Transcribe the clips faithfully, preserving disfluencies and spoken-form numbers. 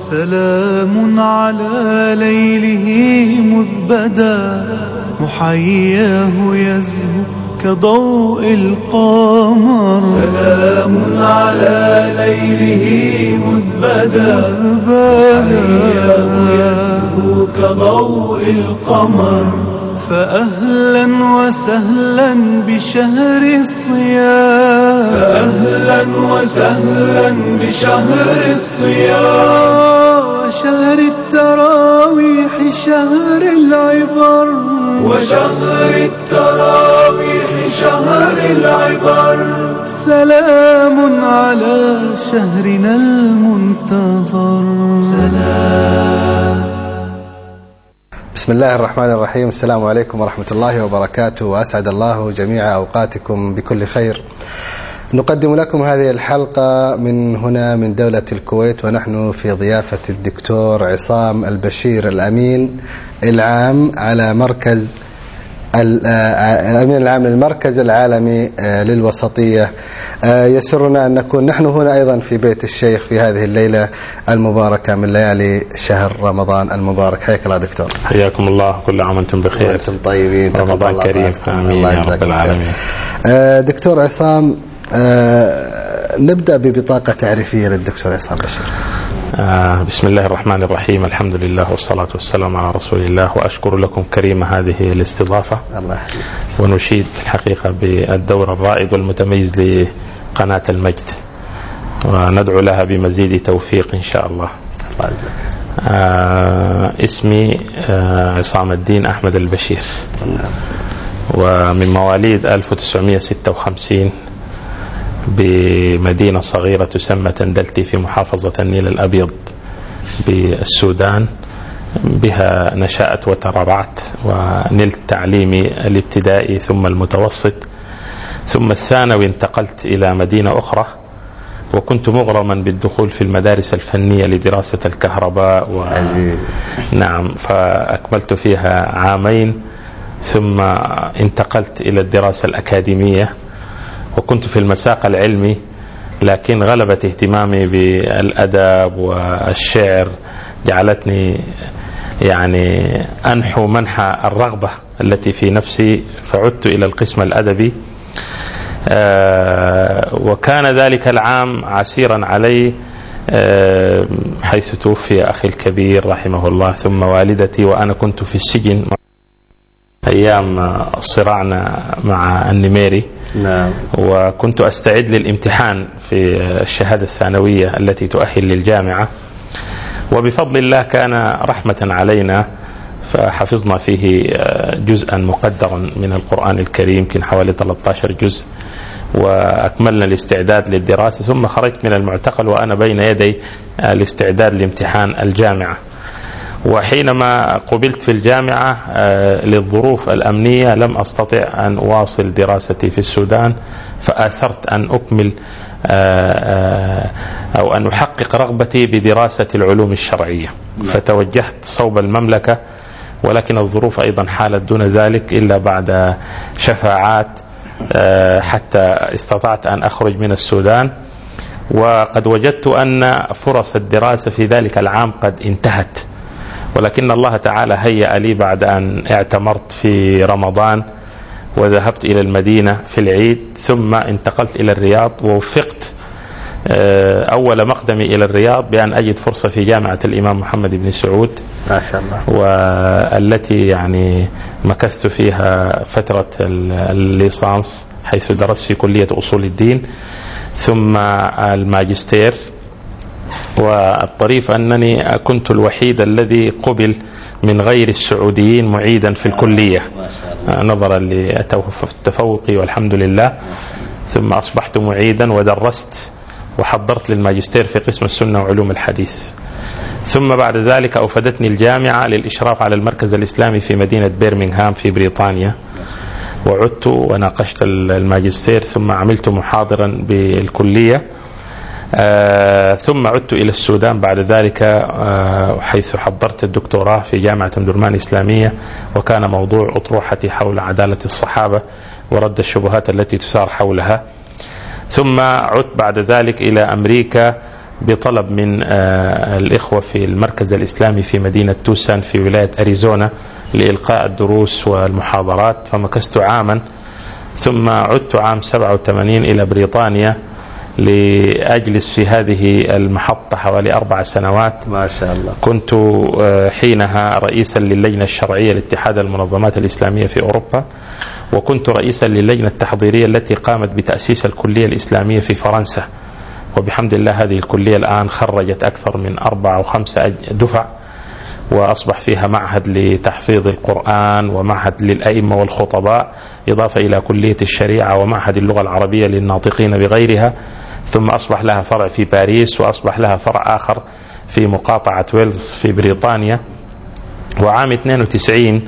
سلام على ليله مذ بدا محياه يزهو كضوء القمر. سلام على ليله مذ بدا محياه يزهو كضوء القمر. فأهلا وسهلا بشهر الصيام، فأهلا وسهلا بشهر الصيام، شهر التراويح شهر العبر، وشهر التراويح شهر العبر. سلام على شهرنا المنتظر. سلام. بسم الله الرحمن الرحيم. السلام عليكم ورحمة الله وبركاته، وأسعد الله جميع أوقاتكم بكل خير. نقدم لكم هذه الحلقة من هنا من دولة الكويت، ونحن في ضيافة الدكتور عصام البشير الأمين العام على مركز الأمين العام للمركز العالمي للوسطية. يسرنا أن نكون نحن هنا أيضا في بيت الشيخ في هذه الليلة المباركة من ليالي شهر رمضان المبارك. حياك الله دكتور. حياكم الله، كل عام وانتم بخير، وانتم طيبين، رمضان كريم. آمين يا رب العالمين. دكتور عصام، نبدأ ببطاقة تعريفية للدكتور عصام بشير. آه بسم الله الرحمن الرحيم، الحمد لله والصلاة والسلام على رسول الله، وأشكر لكم كريم هذه الاستضافة. الله يحييك. ونشيد الحقيقة بالدور الرائد والمتميز لقناة المجد، وندعو لها بمزيد توفيق إن شاء الله. الله يجزاك. آه اسمي آه عصام الدين أحمد البشير، ومن مواليد ألف وتسعمائة وستة وخمسين بمدينة صغيرة تسمى تندلتي في محافظة النيل الأبيض بالسودان. بها نشأت وترعرعت، ونلت تعليمي الابتدائي ثم المتوسط، ثم الثانوي انتقلت إلى مدينة أخرى، وكنت مغرما بالدخول في المدارس الفنية لدراسة الكهرباء و... نعم، فأكملت فيها عامين، ثم انتقلت إلى الدراسة الأكاديمية، وكنت في المساق العلمي، لكن غلبت اهتمامي بالأدب والشعر جعلتني يعني أنحو منحى الرغبة التي في نفسي، فعدت إلى القسم الأدبي. آه وكان ذلك العام عسيرا علي، آه حيث توفي أخي الكبير رحمه الله، ثم والدتي، وأنا كنت في السجن أيام صراعنا مع النميري. نعم. وكنت أستعد للامتحان في الشهادة الثانوية التي تؤهل للجامعة، وبفضل الله كان رحمة علينا، فحفظنا فيه جزءا مقدرا من القرآن الكريم، يمكن حوالي ثلاثة عشر جزء، وأكملنا الاستعداد للدراسة، ثم خرجت من المعتقل وأنا بين يدي الاستعداد لامتحان الجامعة. وحينما قبلت في الجامعة للظروف الأمنية لم أستطع أن أواصل دراستي في السودان، فآثرت أن أكمل أو أن أحقق رغبتي بدراسة العلوم الشرعية، فتوجهت صوب المملكة، ولكن الظروف أيضا حالت دون ذلك إلا بعد شفاعات حتى استطعت أن أخرج من السودان. وقد وجدت أن فرص الدراسة في ذلك العام قد انتهت، ولكن الله تعالى هيأ لي بعد أن اعتمرت في رمضان وذهبت إلى المدينة في العيد، ثم انتقلت إلى الرياض، ووفقت أول مقدمي إلى الرياض بأن أجد فرصة في جامعة الإمام محمد بن سعود، ما شاء الله، والتي يعني مكثت فيها فترة الليسانس، حيث درست في كلية أصول الدين، ثم الماجستير. والطريف أنني كنت الوحيد الذي قبل من غير السعوديين معيدا في الكلية، نظرا لتفوقي والحمد لله. ثم أصبحت معيدا ودرست وحضرت للماجستير في قسم السنة وعلوم الحديث. ثم بعد ذلك أوفدتني الجامعة للإشراف على المركز الإسلامي في مدينة بيرمنغهام في بريطانيا، وعدت وناقشت الماجستير، ثم عملت محاضرا بالكلية. آه ثم عدت إلى السودان بعد ذلك، آه حيث حضرت الدكتوراه في جامعة أم درمان إسلامية، وكان موضوع أطروحتي حول عدالة الصحابة ورد الشبهات التي تثار حولها. ثم عدت بعد ذلك إلى أمريكا، بطلب من الإخوة في المركز الإسلامي في مدينة توسان في ولاية أريزونا لإلقاء الدروس والمحاضرات، فمكثت عاما، ثم عدت عام سبعة وثمانين إلى بريطانيا لأجلس في هذه المحطة حوالي أربع سنوات. ما شاء الله. كنت حينها رئيسا للجنة الشرعية لاتحاد المنظمات الإسلامية في أوروبا، وكنت رئيسا للجنة التحضيرية التي قامت بتأسيس الكلية الإسلامية في فرنسا، وبحمد الله هذه الكلية الآن خرجت أكثر من أربع أو خمسة دفع، وأصبح فيها معهد لتحفيظ القرآن ومعهد للأئمة والخطباء، إضافة إلى كلية الشريعة ومعهد اللغة العربية للناطقين بغيرها، ثم أصبح لها فرع في باريس، وأصبح لها فرع آخر في مقاطعة ويلز في بريطانيا. وعام اثنين وتسعين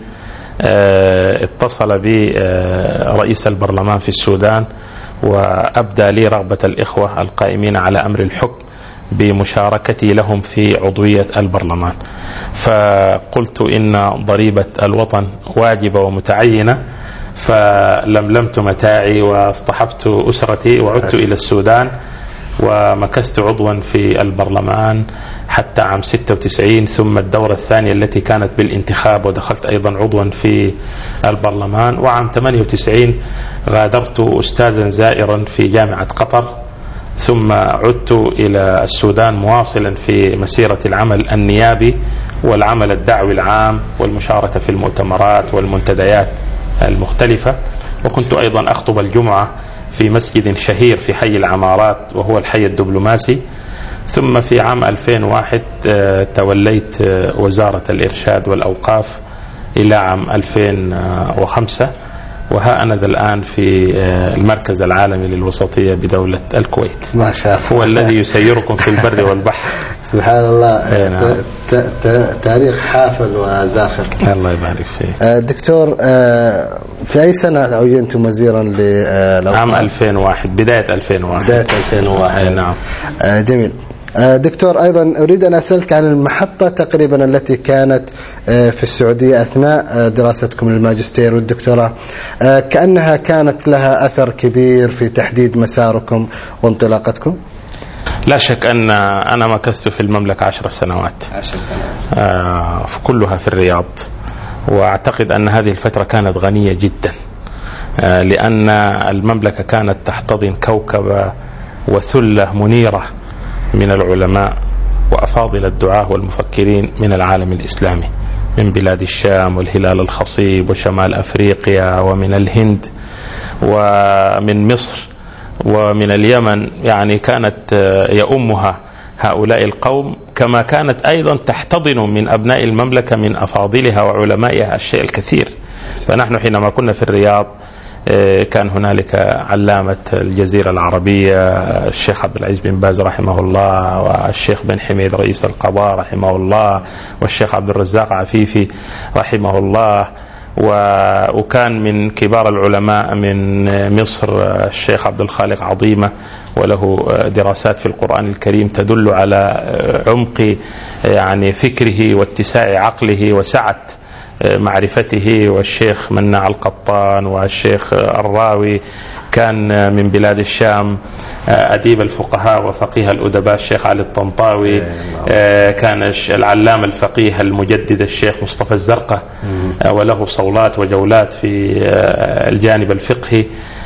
اتصل بي رئيس البرلمان في السودان وأبدى لي رغبة الإخوة القائمين على أمر الحكم بمشاركتي لهم في عضوية البرلمان، فقلت إن ضريبة الوطن واجبة ومتعينة، فلملمت متاعي واصطحبت أسرتي وعدت إلى السودان، ومكثت عضوا في البرلمان حتى عام ستة وتسعين، ثم الدورة الثانية التي كانت بالانتخاب ودخلت أيضا عضوا في البرلمان. وعام ثمانية وتسعين غادرت أستاذا زائرا في جامعة قطر، ثم عدت إلى السودان مواصلا في مسيرة العمل النيابي والعمل الدعوي العام والمشاركة في المؤتمرات والمنتديات المختلفة، وكنت أيضا أخطب الجمعة في مسجد شهير في حي العمارات وهو الحي الدبلوماسي. ثم في عام ألفين وواحد توليت وزارة الإرشاد والأوقاف إلى عام ألفين وخمسة، وها أنا ذا الآن في المركز العالمي للوسطية بدولة الكويت. ما شاء الله. هو الذي يسيركم في البر والبحر. سبحان الله. تاريخ حافل وزاخر. الله يبارك فيك. دكتور، في أي سنة عينتم وزيرا للأوقاف؟ عام ألفين وواحد، بداية ألفين وواحد. بداية ألفين وواحد. نعم. جميل. دكتور، أيضا أريد أن أسألك عن المحطة تقريبا التي كانت في السعودية أثناء دراستكم للماجستير والدكتوراه، كأنها كانت لها أثر كبير في تحديد مساركم وانطلاقتكم. لا شك أن أنا مكثت في المملكة عشر سنوات، عشر سنوات آه كلها في الرياض، وأعتقد أن هذه الفترة كانت غنية جدا، آه لأن المملكة كانت تحتضن كوكبة وثلة منيرة من العلماء وأفاضل الدعاة والمفكرين من العالم الإسلامي، من بلاد الشام والهلال الخصيب وشمال أفريقيا ومن الهند ومن مصر ومن اليمن. يعني كانت يؤمها هؤلاء القوم، كما كانت أيضا تحتضن من أبناء المملكة من أفاضلها وعلمائها الشيء الكثير. فنحن حينما كنا في الرياض كان هنالك علامة الجزيرة العربية الشيخ عبد العزيز بن باز رحمه الله، والشيخ بن حميد رئيس القضاء رحمه الله، والشيخ عبد الرزاق عفيفي رحمه الله، وكان من كبار العلماء من مصر الشيخ عبد الخالق عظيمة، وله دراسات في القرآن الكريم تدل على عمق يعني فكره واتساع عقله وسعة معرفته، والشيخ مناع القطان والشيخ الراوي كان من بلاد الشام، أديب الفقهاء وفقيه الأدباء الشيخ علي الطنطاوي، كان العلامة الفقيه المجدد الشيخ مصطفى الزرقة، وله صولات وجولات في الجانب الفقهي.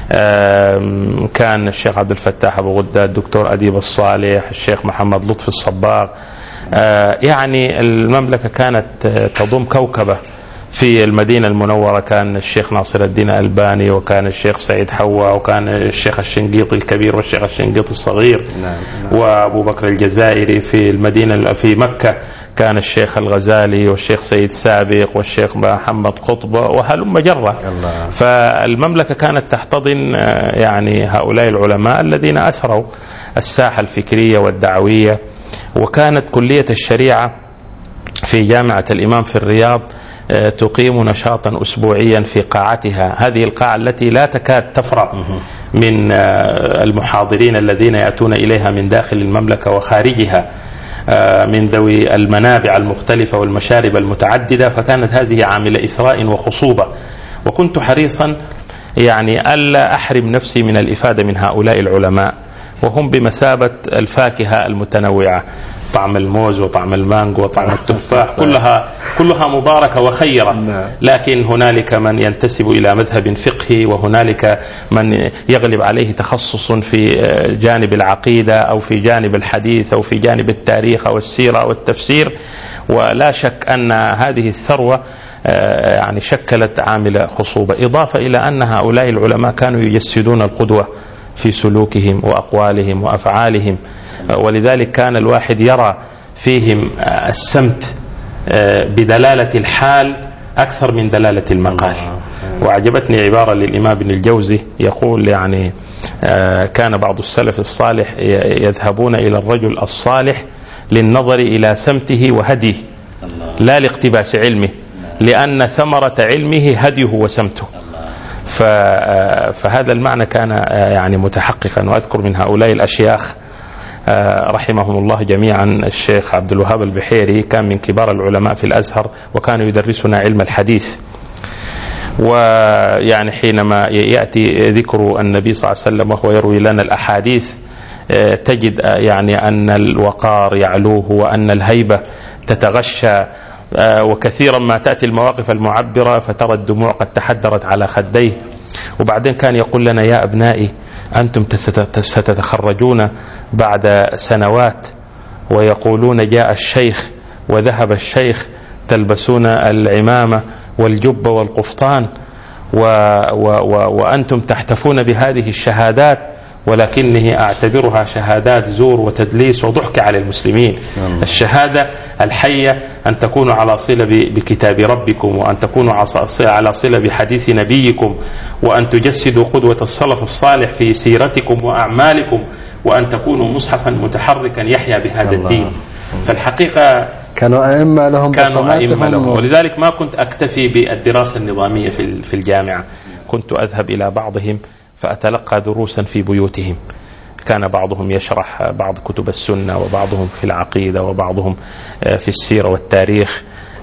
كان الشيخ عبد الفتاح أبو غدة، الدكتور أديب الصالح، الشيخ محمد لطفي الصباغ. يعني المملكة كانت تضم كوكبة. في المدينة المنورة كان الشيخ ناصر الدين الألباني، وكان الشيخ سعيد حوا، وكان الشيخ الشنقيطي الكبير والشيخ الشنقيطي الصغير، وأبو بكر الجزائري. في المدينة في مكة كان الشيخ الغزالي والشيخ سيد سابق والشيخ محمد قطب وهلم جرة. فالمملكة كانت تحتضن يعني هؤلاء العلماء الذين أثروا الساحة الفكرية والدعوية. وكانت كلية الشريعة في جامعة الإمام في الرياض تقيم نشاطا أسبوعيا في قاعتها، هذه القاعة التي لا تكاد تفرغ من المحاضرين الذين يأتون إليها من داخل المملكة وخارجها من ذوي المنابع المختلفة والمشارب المتعددة. فكانت هذه عاملة إثراء وخصوبة، وكنت حريصا يعني ألا أحرم نفسي من الإفادة من هؤلاء العلماء. وهم بمثابة الفاكهة المتنوعة، طعم الموز وطعم المانجو وطعم التفاح، كلها كلها مباركة وخيرة. لكن هنالك من ينتسب إلى مذهب فقهي، وهنالك من يغلب عليه تخصص في جانب العقيدة أو في جانب الحديث أو في جانب التاريخ أو السيرة أو التفسير. ولا شك أن هذه الثروة يعني شكلت عامل خصوبة، إضافة إلى أن هؤلاء العلماء كانوا يجسدون القدوة في سلوكهم وأقوالهم وأفعالهم، ولذلك كان الواحد يرى فيهم السمت بدلالة الحال أكثر من دلالة المقال. وعجبتني عبارة للإمام ابن الجوزي يقول يعني كان بعض السلف الصالح يذهبون إلى الرجل الصالح للنظر إلى سمته وهديه لا لاقتباس علمه، لأن ثمرة علمه هديه وسمته. فهذا المعنى كان يعني متحققا. وأذكر من هؤلاء الأشياخ رحمهم الله جميعا الشيخ عبد الوهاب البحيري، كان من كبار العلماء في الأزهر وكان يدرسنا علم الحديث. ويعني حينما يأتي ذكر النبي صلى الله عليه وسلم وهو يروي لنا الأحاديث تجد يعني أن الوقار يعلوه وأن الهيبة تتغشى، وكثيرا ما تأتي المواقف المعبرة فترى الدموع قد تحدرت على خديه. وبعدين كان يقول لنا يا أبنائي أنتم ستتخرجون بعد سنوات ويقولون جاء الشيخ وذهب الشيخ، تلبسون العمامة والجب والقفطان و و و وأنتم تحتفون بهذه الشهادات، ولكنه أعتبرها شهادات زور وتدليس وضحك على المسلمين. الشهادة الحية أن تكونوا على صلة بكتاب ربكم، وأن تكونوا على صلة بحديث نبيكم، وأن تجسدوا قدوة السلف الصالح في سيرتكم وأعمالكم، وأن تكونوا مصحفا متحركا يحيا بهذا الدين. فالحقيقة كانوا أئمة لهم بصماتهم، ولذلك ما كنت أكتفي بالدراسة النظامية في الجامعة، كنت أذهب إلى بعضهم فأتلقى دروسا في بيوتهم. كان بعضهم يشرح بعض كتب السنة، وبعضهم في العقيدة، وبعضهم في السيرة والتاريخ.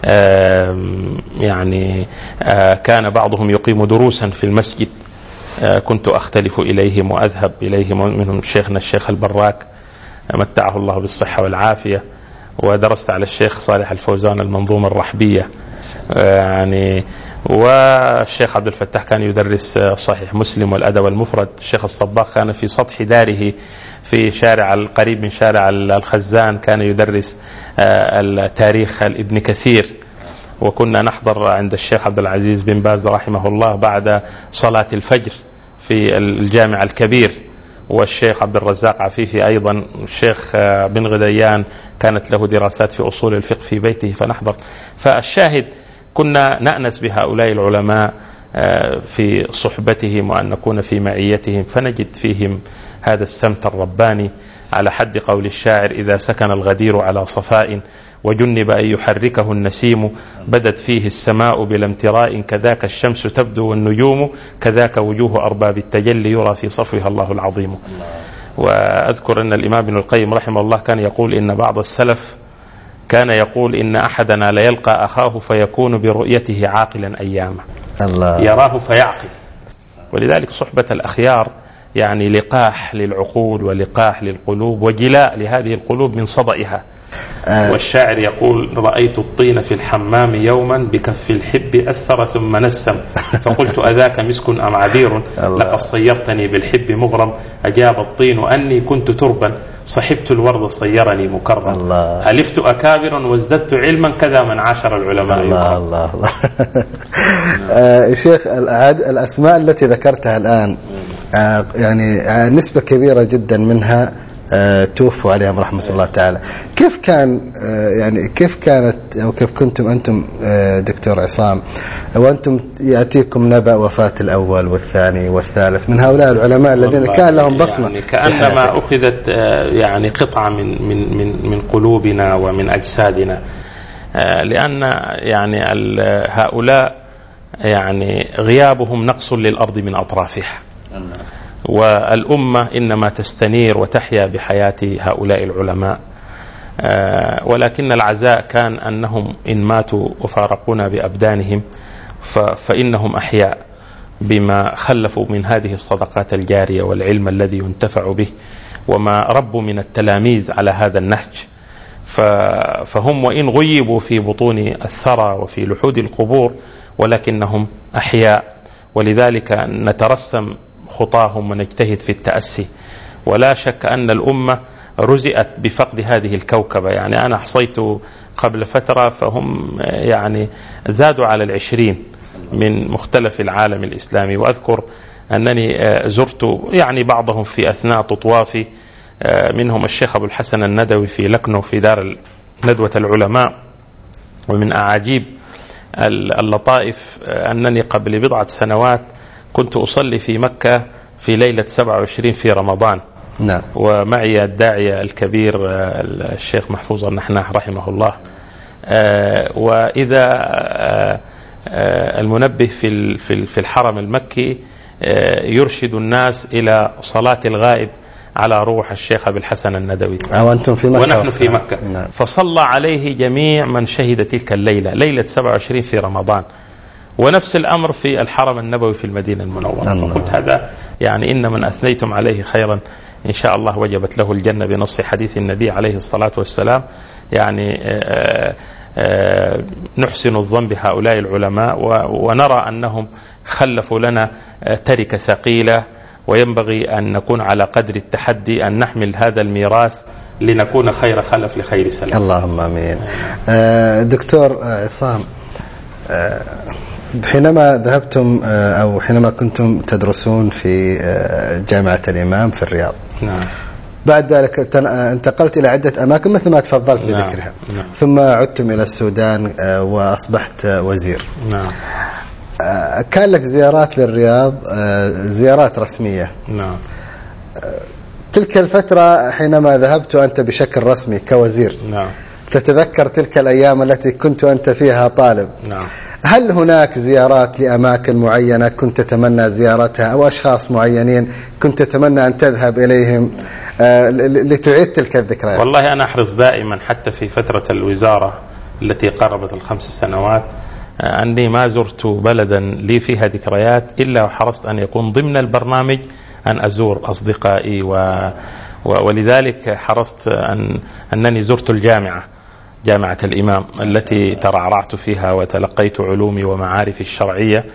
يعني كان بعضهم يقيم دروسا في المسجد، كنت أختلف إليهم وأذهب إليهم. منهم شيخنا الشيخ البراك متعه الله بالصحة والعافية، ودرست على الشيخ صالح الفوزان المنظومة الرحبية يعني. والشيخ عبد الفتاح كان يدرس صحيح مسلم والأدب المفرد. الشيخ الصباغ كان في سطح داره في شارع القريب من شارع الخزان كان يدرس التاريخ الابن كثير. وكنا نحضر عند الشيخ عبد العزيز بن باز رحمه الله بعد صلاة الفجر في الجامع الكبير. والشيخ عبد الرزاق عفيفي أيضا، الشيخ بن غديان كانت له دراسات في أصول الفقه في بيته فنحضر. فالشاهد كنا نأنس بهؤلاء العلماء في صحبتهم وأن نكون في معيتهم، فنجد فيهم هذا السمت الرباني. على حد قول الشاعر: إذا سكن الغدير على صفاء وجنب أن يحركه النسيم، بدت فيه السماء بلا امتراء، كذاك الشمس تبدو والنجوم، كذاك وجوه أرباب التجلي يرى في صفوها الله العظيم. وأذكر أن الإمام ابن القيم رحمه الله كان يقول إن بعض السلف كان يقول إن أحدنا ليلقى أخاه فيكون برؤيته عاقلا أياما، يراه فيعقل. ولذلك صحبة الأخيار يعني لقاح للعقول ولقاح للقلوب وجلاء لهذه القلوب من صدئها. آه. والشاعر يقول: رأيت الطين في الحمام يوما بكف الحب أثر ثم نسم، فقلت أذاك مسك أم عبير، لقد صيرتني بالحب مغرم، أجاب الطين أني كنت تربا، صحبت الورد صيرني مكرما، ألفت أكابر وازددت علما، كذا من عاشر العلماء. الله الله الله. آه شيخ، الأسماء التي ذكرتها الآن آه يعني نسبة كبيرة جدا منها آه توفوا عليهم رحمة الله تعالى. كيف كان آه يعني كيف كانت أو كيف كنتم أنتم آه دكتور عصام وأنتم يأتيكم نبأ وفاة الأول والثاني والثالث من هؤلاء العلماء الذين كان لهم بصمة؟ يعني كأنما أخذت آه يعني قطعة من من من من قلوبنا ومن أجسادنا، آه لأن يعني هؤلاء يعني غيابهم نقص للأرض من أطرافها، والأمة إنما تستنير وتحيا بحياة هؤلاء العلماء. ولكن العزاء كان أنهم إن ماتوا وفارقونا بأبدانهم فإنهم أحياء بما خلفوا من هذه الصدقات الجارية والعلم الذي ينتفع به، وما ربوا من التلاميذ على هذا النهج. فهم وإن غيبوا في بطون الثرى وفي لحود القبور ولكنهم أحياء، ولذلك نترسم خطاهم ونجتهد في التأسي. ولا شك أن الأمة رزئت بفقد هذه الكوكبة. يعني أنا حصيت قبل فترة فهم يعني زادوا على العشرين من مختلف العالم الإسلامي، وأذكر أنني زرت يعني بعضهم في أثناء تطوافي، منهم الشيخ أبو الحسن الندوي في لكنو في دار ندوة العلماء. ومن أعاجيب اللطائف أنني قبل بضعة سنوات كنت أصلي في مكة في ليلة سبعة وعشرين في رمضان. نعم. ومعي الداعية الكبير الشيخ محفوظ النحناح رحمه الله، وإذا المنبه في في الحرم المكي يرشد الناس إلى صلاة الغائب على روح الشيخ أبي الحسن الندوي، وأنتم في مكة ونحن في مكة. نعم. فصلى عليه جميع من شهد تلك الليلة، ليلة سبعة وعشرين في رمضان، ونفس الأمر في الحرم النبوي في المدينة المنورة. فقلت هذا يعني إن من أثنيتم عليه خيرا إن شاء الله وجبت له الجنة بنص حديث النبي عليه الصلاة والسلام. يعني آآ آآ نحسن الظن بهؤلاء العلماء، ونرى أنهم خلفوا لنا تركة ثقيلة، وينبغي أن نكون على قدر التحدي أن نحمل هذا الميراث لنكون خير خلف لخير سلف. اللهم آمين. دكتور عصام، حينما ذهبتم أو حينما كنتم تدرسون في جامعة الإمام في الرياض، نعم. بعد ذلك انتقلت إلى عدة أماكن مثل ما تفضلت بذكرها، نعم. نعم. ثم عدتم إلى السودان وأصبحت وزير. نعم. كان لك زيارات للرياض، زيارات رسمية. نعم. تلك الفترة حينما ذهبت أنت بشكل رسمي كوزير، نعم. تتذكر تلك الأيام التي كنت أنت فيها طالب. نعم. هل هناك زيارات لأماكن معينة كنت تتمنى زيارتها، أو أشخاص معينين كنت تتمنى أن تذهب إليهم لتعيد تلك الذكريات؟ والله أنا أحرص دائما حتى في فترة الوزارة التي قربت الخمس سنوات أني ما زرت بلدا لي فيها ذكريات إلا وحرصت أن يكون ضمن البرنامج أن أزور أصدقائي، و... ولذلك حرصت أن أنني زرت الجامعة، جامعة الإمام التي ترعرعت فيها وتلقيت علومي ومعارفي الشرعية،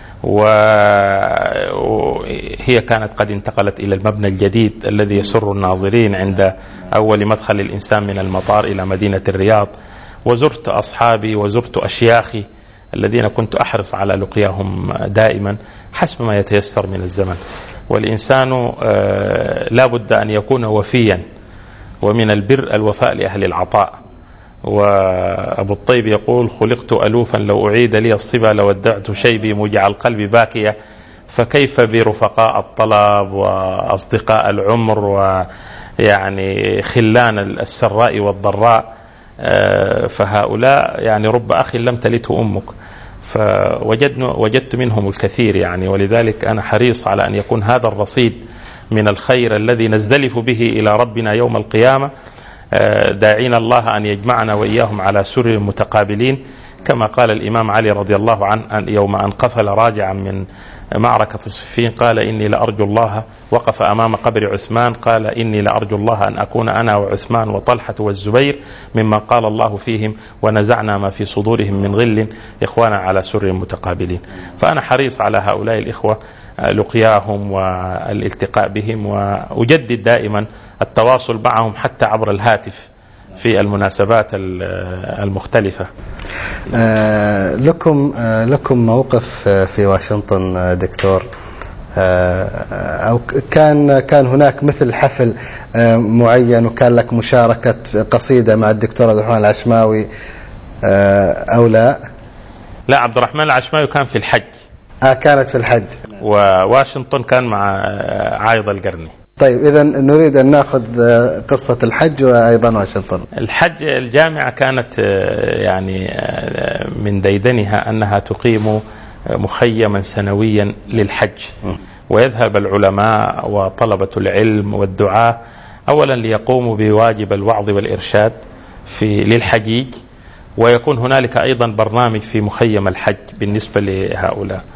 وهي كانت قد انتقلت إلى المبنى الجديد الذي يسر الناظرين عند أول مدخل الإنسان من المطار إلى مدينة الرياض. وزرت أصحابي وزرت أشياخي الذين كنت أحرص على لقياهم دائما حسب ما يتيسر من الزمن. والإنسان لا بد أن يكون وفيا، ومن البر الوفاء لأهل العطاء. وأبو الطيب يقول: خلقت ألوفا لو أعيد لي الصبا لودعت شيبي مجع القلب باكية، فكيف برفقاء الطلب وأصدقاء العمر ويعني خلان السراء والضراء، فهؤلاء يعني رب أخ لم تلته أمك، فوجدت منهم الكثير يعني. ولذلك أنا حريص على أن يكون هذا الرصيد من الخير الذي نزدلف به إلى ربنا يوم القيامة، داعين الله أن يجمعنا وإياهم على سرر متقابلين، كما قال الإمام علي رضي الله عنه يوم أن قفل راجعا من معركة صفين قال: إني لأرجو الله، وقف أمام قبر عثمان قال: إني لأرجو الله أن أكون أنا وعثمان وطلحة والزبير ممن قال الله فيهم: ونزعنا ما في صدورهم من غل إخوانا على سرر متقابلين. فأنا حريص على هؤلاء الإخوة لقياهم والالتقاء بهم، وأجدد دائما التواصل معهم حتى عبر الهاتف في المناسبات المختلفة. آه لكم آه لكم موقف في واشنطن دكتور، آه أو كان كان هناك مثل حفل آه معين، وكان لك مشاركة قصيدة مع الدكتور عبد الرحمن العشماوي آه أو لا؟ لا، عبد الرحمن العشماوي كان في الحج. آه كانت في الحج. وواشنطن كان مع عايض القرني. طيب، إذا نريد أن نأخذ قصة الحج وأيضا واشنطن. الحج، الجامعة كانت يعني من ديدنها أنها تقيم مخيما سنويا للحج، ويذهب العلماء وطلبة العلم والدعاة أولا ليقوموا بواجب الوعظ والإرشاد في للحجيج، ويكون هنالك أيضا برنامج في مخيم الحج بالنسبة لهؤلاء.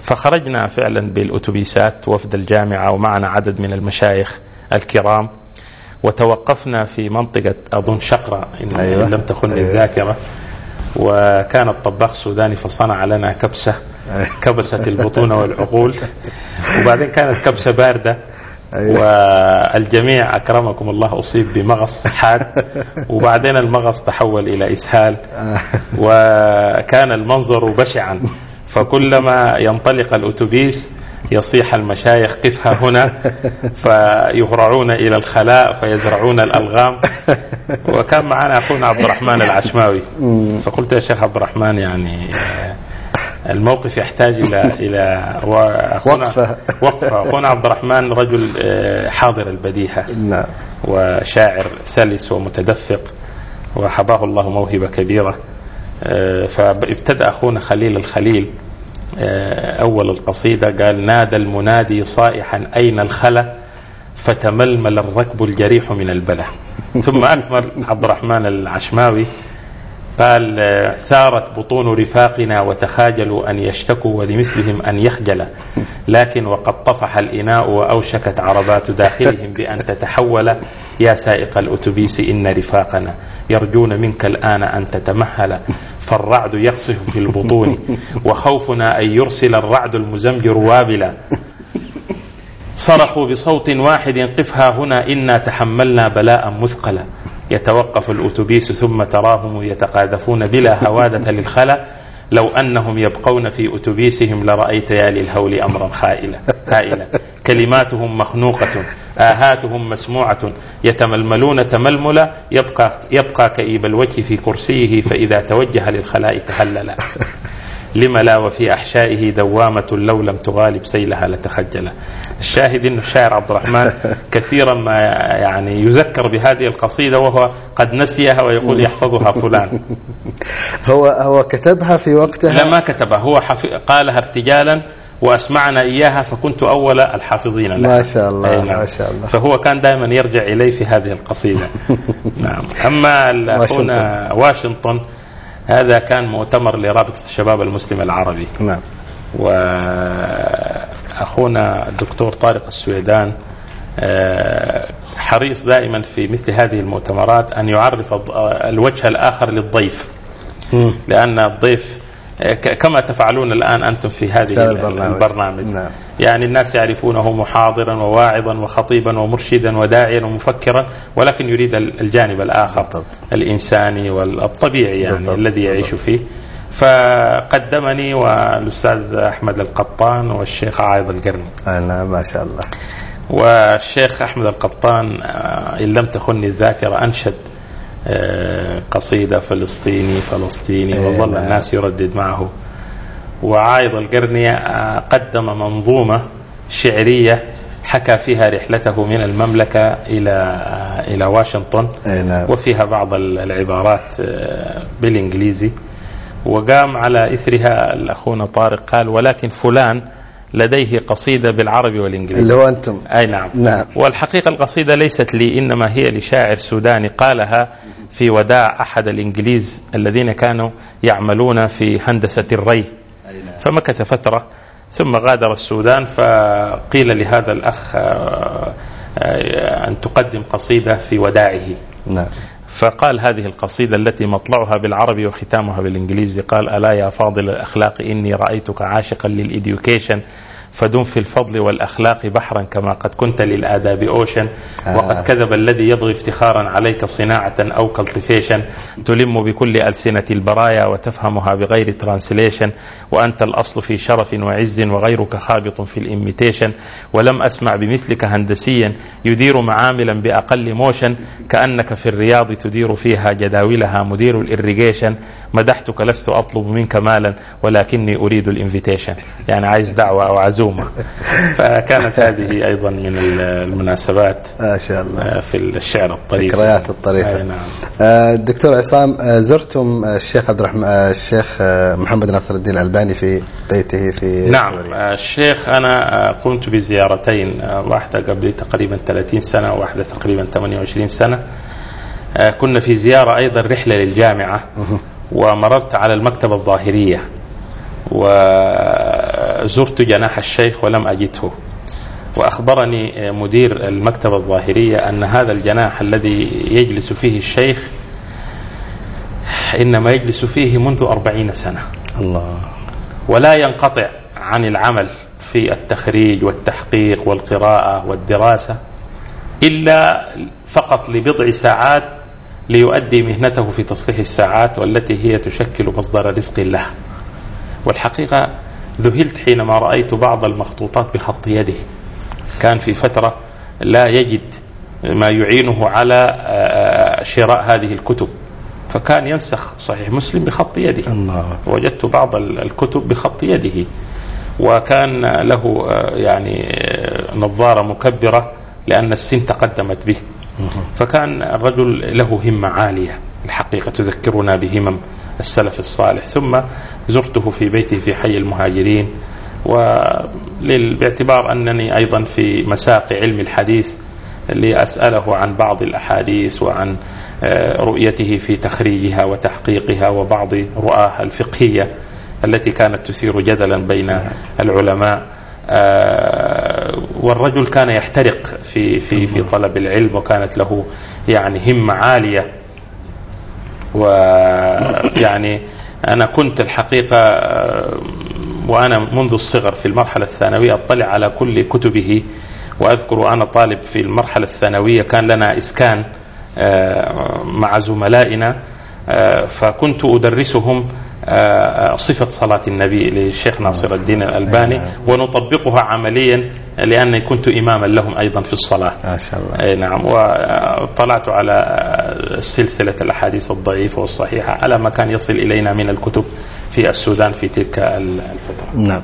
فخرجنا فعلا بالأتوبيسات وفد الجامعة ومعنا عدد من المشايخ الكرام، وتوقفنا في منطقة أظن شقرة إن أيوة. لم تخن أيوة. الذاكرة. وكان الطباخ سوداني فصنع لنا كبسة كبسة البطون والعقول، وبعدين كانت كبسة باردة. أيوة. والجميع أكرمكم الله أصيب بمغص حاد، وبعدين المغص تحول إلى إسهال، وكان المنظر بشعا. فكلما ينطلق الأتوبيس يصيح المشايخ قفها هنا، فيهرعون إلى الخلاء فيزرعون الألغام. وكان معنا أخونا عبد الرحمن العشماوي، فقلت يا شيخ عبد الرحمن يعني الموقف يحتاج إلى إلى وقفة وقفة. أخونا عبد الرحمن رجل حاضر البديهة نعم، وشاعر سلس ومتدفق، وحباه الله موهبة كبيرة. فابتدأ أخونا خليل الخليل أول القصيدة قال: نادى المنادي صائحا أين الخلا، فتململ الركب الجريح من البلى. ثم أكمل عبد الرحمن العشماوي قال: ثارت بطون رفاقنا وتخاجلوا أن يشتكوا ولمثلهم أن يخجل، لكن وقد طفح الإناء وأوشكت عربات داخلهم بأن تتحول. يا سائق الأتوبيس إن رفاقنا يرجون منك الآن أن تتمهل، فالرعد يقصف في البطون وخوفنا أن يرسل الرعد المزمجر وابلا. صرخوا بصوت واحد: قفها هنا إنا تحملنا بلاء مثقلا. يتوقف الأتوبيس ثم تراهم يتقاذفون بلا هوادة للخلا، لو أنهم يبقون في أتوبيسهم لرأيت يا للهول أمرا خائلا هائلا. كلماتهم مخنوقة، آهاتهم مسموعة، يتململون تململا، يبقى, يبقى كئيب الوجه في كرسيه، فإذا توجه للخلاء تهللا. لما لا وفي أحشائه دوامة لو لم تغالب سيلها لتخجلا. الشاهد أن الشاعر عبد الرحمن كثيرا ما يعني يذكر بهذه القصيدة وهو قد نسيها ويقول يحفظها فلان. هو هو كتبها في وقتها؟ لا، ما كتبها، هو قالها ارتجالا وأسمعنا إياها فكنت أول الحافظين لها. ما شاء الله ما شاء الله. فهو كان دائما يرجع إليه في هذه القصيدة. نعم. أما أخونا واشنطن هذا كان مؤتمر لرابطة الشباب المسلم العربي. نعم. وأخونا الدكتور طارق السويدان حريص دائما في مثل هذه المؤتمرات أن يعرف الوجه الآخر للضيف، لأن الضيف كما تفعلون الآن أنتم في هذه البرنامج, البرنامج. نعم. يعني الناس يعرفونه محاضرا وواعظا وخطيبا ومرشدا وداعيا ومفكرا، ولكن يريد الجانب الآخر بالضبط. الإنساني والطبيعي يعني بالضبط. الذي يعيش فيه. فقدمني والأستاذ أحمد القطان والشيخ عايض القرني. نعم ما شاء الله. والشيخ أحمد القطان إن لم تخني الذاكرة أنشد قصيدة فلسطيني فلسطيني وظل الناس يردد معه. وعايض القرني قدم منظومة شعرية حكى فيها رحلته من المملكة إلى إلى واشنطن، وفيها بعض العبارات بالإنجليزي. وقام على إثرها الأخونا طارق قال: ولكن فلان لديه قصيدة بالعربي والإنجليزي، اللي هو أنتم. أي نعم. نعم. والحقيقة القصيدة ليست لي، إنما هي لشاعر سوداني قالها في وداع أحد الإنجليز الذين كانوا يعملون في هندسة الري، فمكث فترة ثم غادر السودان، فقيل لهذا الأخ أن تقدم قصيدة في وداعه. نعم. فقال هذه القصيدة التي مطلعها بالعربي وختامها بالإنجليزي، قال: ألا يا فاضل الأخلاق إني رأيتك عاشقا للإديوكيشن، فدم في الفضل والأخلاق بحرا كما قد كنت للآداب أوشن، وقد كذب الذي يبغي افتخارا عليك صناعة أو كالطفيشن، تلم بكل ألسنة البرايا وتفهمها بغير ترانسليشن، وأنت الأصل في شرف وعز وغيرك خابط في الإميتيشن، ولم أسمع بمثلك هندسيا يدير معاملا بأقل موشن، كأنك في الرياض تدير فيها جداولها مدير الإريجيشن، مدحتك لست أطلب منك مالا ولكني أريد الإنفيتيشن، يعني عايز دعوة أو عزومة. فكانت هذه أيضا من المناسبات ما شاء الله في الشعر الطريف، ذكريات الطريفة. نعم. الدكتور عصام، زرتم الشيخ عبد الرحمن الشيخ محمد ناصر الدين الألباني في بيته في نعم سوريا. الشيخ أنا قمت بزيارتين، واحدة قبل تقريبا ثلاثين سنة وواحدة تقريبا ثمانية وعشرين سنة. كنا في زيارة أيضا رحلة للجامعة، ومررت على المكتبة الظاهرية، و زرت جناح الشيخ ولم أجده، وأخبرني مدير المكتبة الظاهرية أن هذا الجناح الذي يجلس فيه الشيخ إنما يجلس فيه منذ أربعين سنة الله، ولا ينقطع عن العمل في التخريج والتحقيق والقراءة والدراسة إلا فقط لبضع ساعات ليؤدي مهنته في تصليح الساعات، والتي هي تشكل مصدر رزق له. والحقيقة ذهلت حينما رأيت بعض المخطوطات بخط يده. كان في فترة لا يجد ما يعينه على شراء هذه الكتب، فكان ينسخ صحيح مسلم بخط يده. الله. وجدت بعض الكتب بخط يده، وكان له يعني نظارة مكبرة لأن السن تقدمت به، فكان الرجل له همة عالية الحقيقة تذكرنا بهمم السلف الصالح. ثم زرته في بيته في حي المهاجرين، وباعتبار أنني أيضا في مساق علم الحديث لأسأله عن بعض الأحاديث وعن رؤيته في تخريجها وتحقيقها وبعض رؤاها الفقهية التي كانت تثير جدلا بين العلماء. والرجل كان يحترق في في في طلب العلم، وكانت له يعني همة عالية. ويعني أنا كنت الحقيقة وأنا منذ الصغر في المرحلة الثانوية أطلع على كل كتبه، وأذكر أنا طالب في المرحلة الثانوية كان لنا إسكان مع زملائنا، فكنت أدرسهم صفة صلاة النبي للشيخ ناصر الدين الألباني، ونطبقها عمليا لأني كنت إماما لهم أيضا في الصلاة. ما شاء الله. نعم. وطلعت على سلسلة الأحاديث الضعيفة والصحيحة على ما كان يصل إلينا من الكتب في السودان في تلك الفترة. نعم.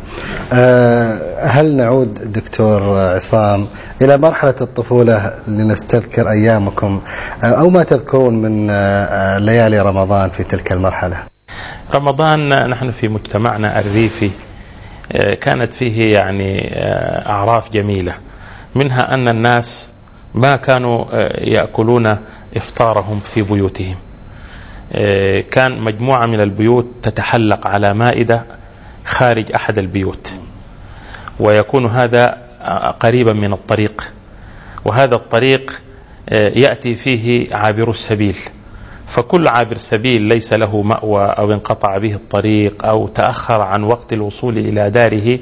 هل نعود دكتور عصام إلى مرحلة الطفولة لنستذكر أيامكم أو ما تذكرون من ليالي رمضان في تلك المرحلة؟ رمضان نحن في مجتمعنا الريفي كانت فيه يعني أعراف جميلة، منها أن الناس ما كانوا يأكلون إفطارهم في بيوتهم. كان مجموعة من البيوت تتحلق على مائدة خارج أحد البيوت، ويكون هذا قريبا من الطريق، وهذا الطريق يأتي فيه عابر السبيل، فكل عابر سبيل ليس له مأوى أو انقطع به الطريق أو تأخر عن وقت الوصول إلى داره،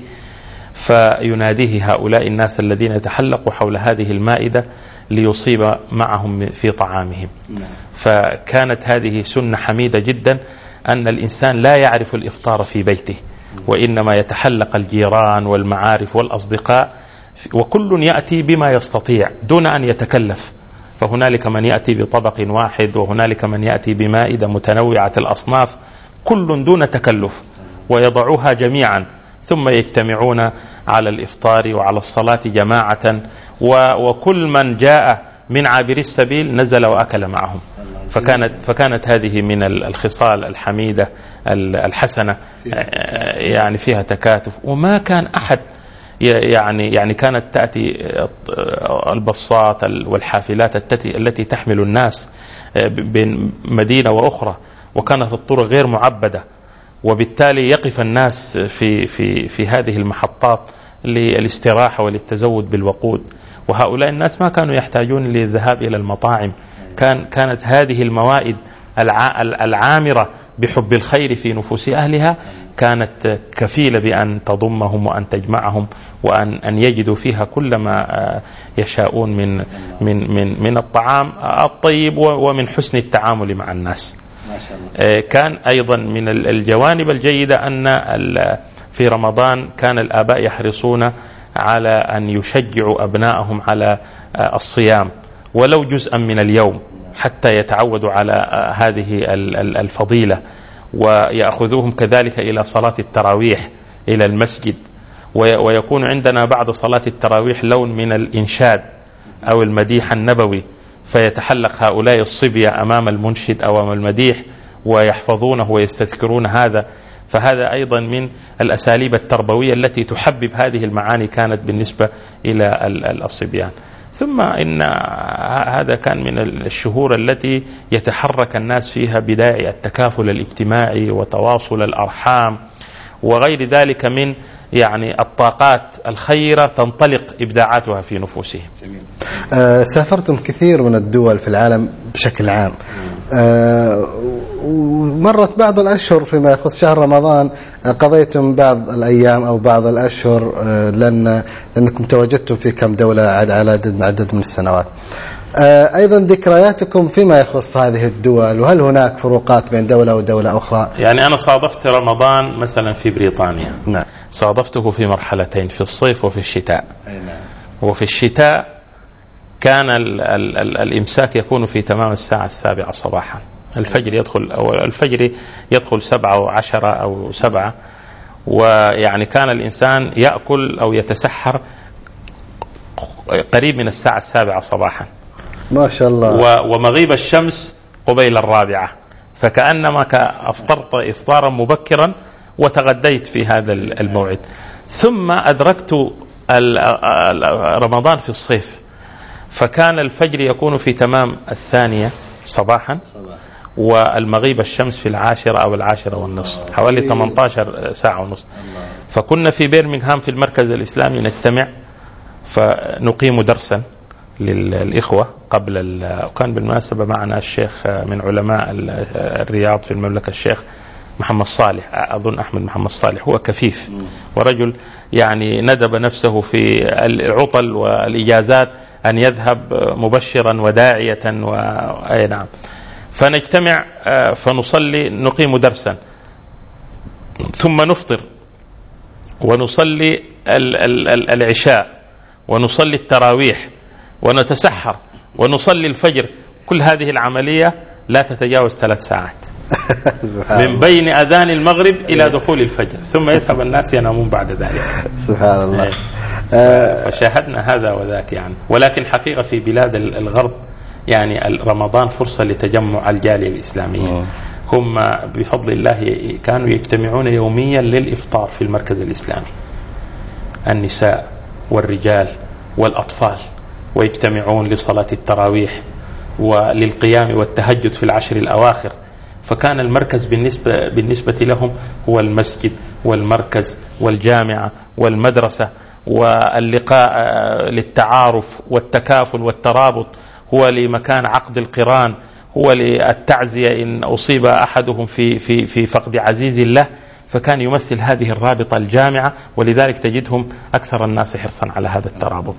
فيناديه هؤلاء الناس الذين يتحلقوا حول هذه المائدة ليصيب معهم في طعامهم. فكانت هذه سنة حميدة جدا، أن الإنسان لا يعرف الإفطار في بيته، وإنما يتحلق الجيران والمعارف والأصدقاء، وكل يأتي بما يستطيع دون أن يتكلف. فهنالك من يأتي بطبق واحد، وهنالك من يأتي بمائدة متنوعة الأصناف، كل دون تكلف، ويضعوها جميعا، ثم يجتمعون على الإفطار وعلى الصلاة جماعة، وكل من جاء من عابر السبيل نزل وأكل معهم. فكانت, فكانت هذه من الخصال الحميدة الحسنة، يعني فيها تكاتف، وما كان أحد يعني يعني كانت تأتي البصات والحافلات التي تحمل الناس بين مدينة وأخرى، وكانت الطرق غير معبدة، وبالتالي يقف الناس في في في هذه المحطات للاستراحة وللتزود بالوقود. وهؤلاء الناس ما كانوا يحتاجون للذهاب إلى المطاعم، كان كانت هذه الموائد العامرة بحب الخير في نفوس أهلها كانت كفيلة بأن تضمهم وأن تجمعهم، وأن أن يجدوا فيها كل ما يشاءون من من من من الطعام الطيب ومن حسن التعامل مع الناس. ما شاء الله. كان أيضا من الجوانب الجيدة أن في رمضان كان الآباء يحرصون على أن يشجعوا أبنائهم على الصيام ولو جزءا من اليوم، حتى يتعودوا على هذه الفضيلة، ويأخذوهم كذلك إلى صلاة التراويح إلى المسجد، ويكون عندنا بعد صلاة التراويح لون من الإنشاد أو المديح النبوي، فيتحلق هؤلاء الصبية أمام المنشد أو أمام المديح ويحفظونه ويستذكرون هذا. فهذا أيضا من الأساليب التربوية التي تحبب هذه المعاني كانت بالنسبة إلى الصبيان. ثم إن هذا كان من الشهور التي يتحرك الناس فيها بداية التكافل الاجتماعي وتواصل الأرحام وغير ذلك من يعني الطاقات الخيرة تنطلق إبداعاتها في نفوسهم. أه سافرتم كثير من الدول في العالم بشكل عام، أه ومرت بعض الأشهر فيما يخص شهر رمضان قضيتم بعض الأيام أو بعض الأشهر أه لأن لأنكم تواجدتم في كم دولة على عدد عدد من السنوات. أيضا ذكرياتكم فيما يخص هذه الدول، وهل هناك فروقات بين دولة ودولة أخرى؟ يعني أنا صادفت رمضان مثلا في بريطانيا. نعم. صادفته في مرحلتين، في الصيف وفي الشتاء. أي نعم. وفي الشتاء كان ال ال ال الإمساك يكون في تمام الساعة السابعة صباحا، الفجر يدخل أو الفجر يدخل سبعة وعشرة أو سبعة، ويعني كان الإنسان يأكل أو يتسحر قريب من الساعة السابعة صباحا ما شاء الله، ومغيب الشمس قبيل الرابعة، فكأنما أفطرت إفطارا مبكرا وتغديت في هذا الموعد. ثم أدركت رمضان في الصيف، فكان الفجر يكون في تمام الثانية صباحا والمغيب الشمس في العاشرة أو العاشرة والنصف، حوالي ثمانية عشر ساعة ونصف. فكنا في بيرمنغهام في المركز الإسلامي نجتمع فنقيم درسا للإخوة قبل، وكان بالمناسبة معنا الشيخ من علماء الرياض في المملكة الشيخ محمد صالح، أظن أحمد محمد صالح، هو كفيف ورجل يعني ندب نفسه في العطل والإجازات أن يذهب مبشرا وداعية وأي نعم. فنجتمع فنصلي نقيم درسا ثم نفطر ونصلي العشاء ونصلي التراويح ونتسحر ونصلي الفجر. كل هذه العملية لا تتجاوز ثلاث ساعات من بين أذان المغرب إلى دخول الفجر، ثم يذهب الناس ينامون بعد ذلك. سبحان الله. فشاهدنا هذا وذاك يعني. ولكن حقيقة في بلاد الغرب يعني رمضان فرصة لتجمع الجالية الإسلامية. هم بفضل الله كانوا يجتمعون يوميا للإفطار في المركز الإسلامي، النساء والرجال والأطفال، ويجتمعون لصلاة التراويح وللقيام والتهجد في العشر الأواخر. فكان المركز بالنسبة, بالنسبة لهم هو المسجد والمركز والجامعة والمدرسة، واللقاء للتعارف والتكافل والترابط، هو لمكان عقد القران، هو للتعزية إن أصيب أحدهم في, في, في فقد عزيز له. فكان يمثل هذه الرابطة الجامعة، ولذلك تجدهم أكثر الناس حرصا على هذا الترابط.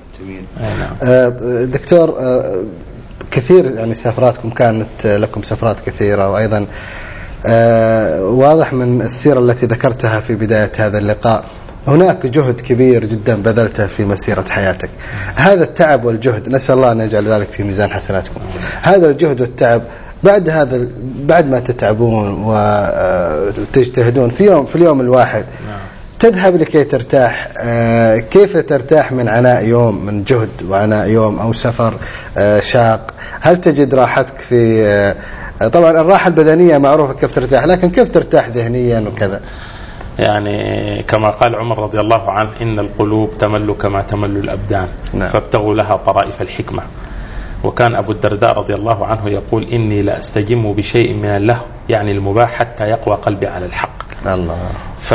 نعم. دكتور، كثير يعني سفراتكم كانت لكم سفرات كثيرة، وأيضا واضح من السيرة التي ذكرتها في بداية هذا اللقاء هناك جهد كبير جدا بذلته في مسيرة حياتك. هذا التعب والجهد نسأل الله أن يجعل ذلك في ميزان حسناتكم. هذا الجهد والتعب بعد هذا بعد ما تتعبون وتجتهدون في يوم في اليوم الواحد تذهب لكي ترتاح، كيف ترتاح من عناء يوم، من جهد وعناء يوم أو سفر شاق؟ هل تجد راحتك في، طبعا الراحة البدنية معروفة كيف ترتاح، لكن كيف ترتاح ذهنيا وكذا؟ يعني كما قال عمر رضي الله عنه: إن القلوب تمل كما تمل الأبدان. نعم. فابتغوا لها طرائف الحكمة. وكان أبو الدرداء رضي الله عنه يقول: إني لأستجم بشيء من اللهو، يعني المباح، حتى يقوى قلبي على الحق. الله. ف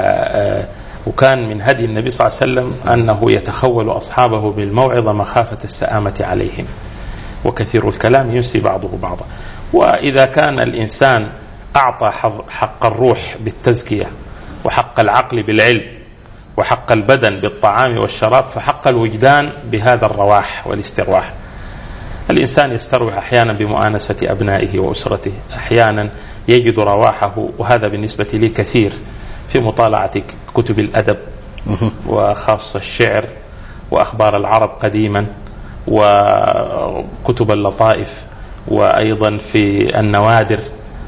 وكان من هدي النبي صلى الله عليه وسلم أنه يتخول أصحابه بالموعظة مخافة السآمة عليهم، وكثير الكلام ينسي بعضه بعضا. وإذا كان الإنسان أعطى حق الروح بالتزكية، وحق العقل بالعلم، وحق البدن بالطعام والشراب، فحق الوجدان بهذا الرواح والاسترواح. الإنسان يستروح أحيانا بمؤانسة أبنائه وأسرته، أحيانا يجد رواحه، وهذا بالنسبة لي كثير، في مطالعة كتب الأدب وخاصة الشعر وأخبار العرب قديما وكتب اللطائف، وأيضا في النوادر،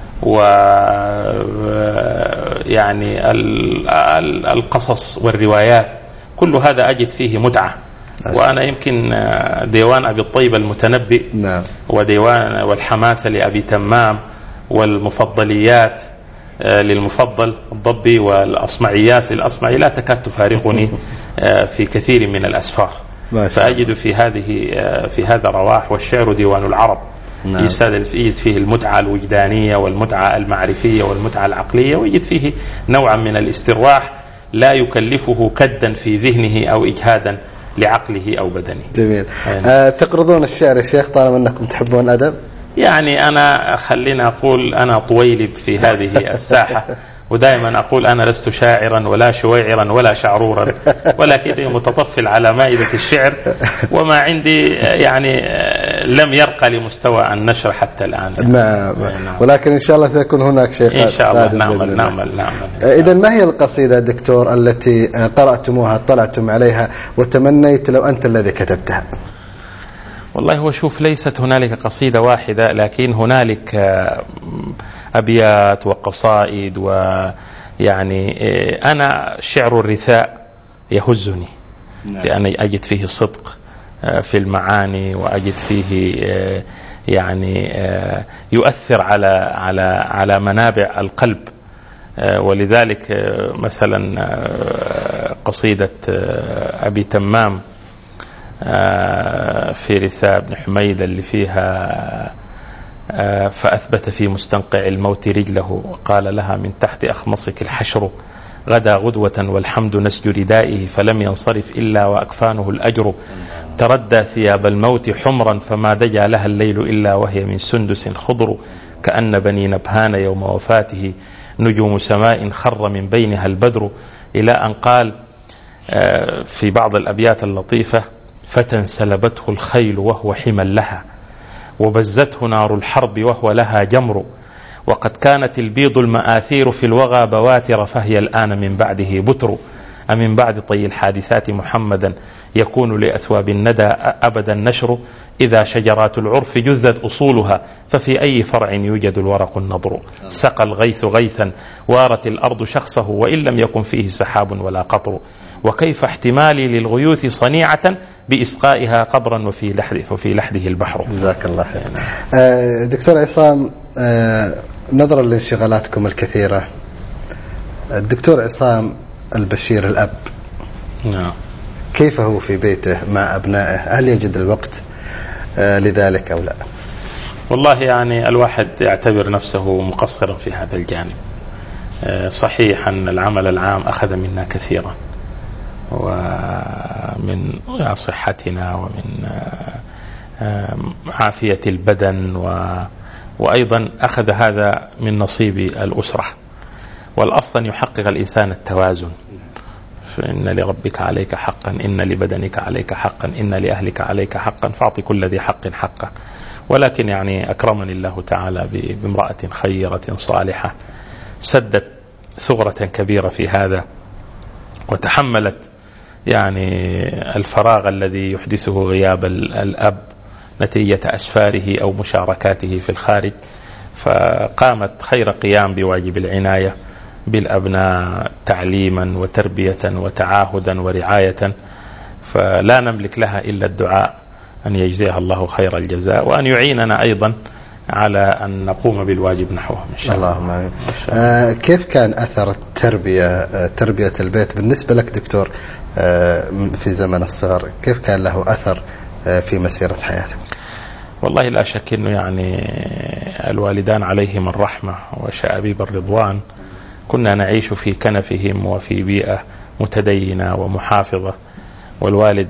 ويعني القصص والروايات. كل هذا أجد فيه متعة. وأنا يمكن ديوان أبي الطيب المتنبئ، نعم، وديوان والحماسة لأبي تمام، والمفضليات للمفضل الضبي، والأصمعيات للأصمعي لا تكاد تفارقني في كثير من الأسفار. فأجد في هذه في هذا رواح. والشعر ديوان العرب، نعم، يجد فيه المتعة الوجدانية والمتعة المعرفية والمتعة العقلية، ويجد فيه نوعا من الاسترواح لا يكلفه كدا في ذهنه أو إجهادا لعقله أو بدنه. جميل. أه تقرضون الشعر يا شيخ طالما أنكم تحبون أدب؟ يعني أنا خلينا أقول أنا طويلب في هذه الساحة، ودائما أقول أنا لست شاعرا ولا شويعرا ولا شعرورا، ولكني متطفل على مائدة الشعر، وما عندي يعني لم يرقى لمستوى النشر حتى الآن يعني. نعم. نعم. ولكن إن شاء الله سيكون هناك شيء إن شاء الله. نعمل نعمل نعمل. إذا ما هي القصيدة دكتور التي قرأتموها اطلعتم عليها وتمنيت لو أنت الذي كتبتها؟ والله هو شوف، ليست هنالك قصيدة واحدة، لكن هنالك أبيات وقصائد، ويعني أنا شعر الرثاء يهزني لأني أجد فيه صدق في المعاني، وأجد فيه يعني يؤثر على على على منابع القلب. ولذلك مثلا قصيدة أبي تمام في رثاء بن حميد اللي فيها فأثبت في مستنقع الموت رجله وقال لها من تحت أخمصك الحشر غدا غدوة والحمد نسج ردائه فلم ينصرف إلا وأكفانه الأجر تردى ثياب الموت حمرا فما دجى لها الليل إلا وهي من سندس خضر كأن بني نبهان يوم وفاته نجوم سماء خر من بينها البدر، إلى أن قال في بعض الأبيات اللطيفة فتى سلبته الخيل وهو حما لها وبزته نار الحرب وهو لها جمر وقد كانت البيض المآثير في الوغى بواتر فهي الآن من بعده بتر أمن بعد طي الحادثات محمدا يكون لأثواب الندى أبدا نشر إذا شجرات العرف جذت أصولها ففي أي فرع يوجد الورق النضر سقى الغيث غيثا وارت الأرض شخصه وإن لم يكن فيه سحاب ولا قطر وكيف احتمالي للغيوث صنيعة بإسقائها قبرا وفي لحده, وفي لحده البحر. جزاك الله خير. آه دكتور عصام، آه نظرا لانشغالاتكم الكثيرة، الدكتور عصام البشير الأب نعم كيف هو في بيته مع أبنائه؟ هل يجد الوقت آه لذلك أو لا؟ والله يعني الواحد يعتبر نفسه مقصرا في هذا الجانب. آه صحيح أن العمل العام أخذ منا كثيرا ومن صحتنا ومن عافية البدن و... وأيضا أخذ هذا من نصيب الأسرة، والأصل يحقق الإنسان التوازن، فإن لربك عليك حقا إن لبدنك عليك حقا إن لأهلك عليك حقا فأعطي كل ذي حق حقه. ولكن يعني أكرمني الله تعالى بامرأة خيرة صالحة سدت ثغرة كبيرة في هذا وتحملت يعني الفراغ الذي يحدثه غياب الأب نتيجة أسفاره أو مشاركاته في الخارج، فقامت خير قيام بواجب العناية بالأبناء تعليما وتربية وتعاهدا ورعاية، فلا نملك لها إلا الدعاء أن يجزيها الله خير الجزاء وأن يعيننا أيضا على أن نقوم بالواجب نحوهم إن شاء الله. اللهم آمين. آه كيف كان أثر التربية آه تربية البيت بالنسبة لك دكتور آه في زمن الصغر؟ كيف كان له أثر آه في مسيرة حياتك؟ والله لا شك أنه يعني الوالدان عليهم الرحمة وشأبيب الرضوان كنا نعيش في كنفهم وفي بيئة متدينة ومحافظة، والوالد